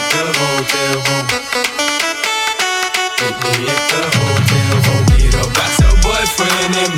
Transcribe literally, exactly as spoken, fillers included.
the hotel room. Meet me at the hotel room. Need a box of boyfriend and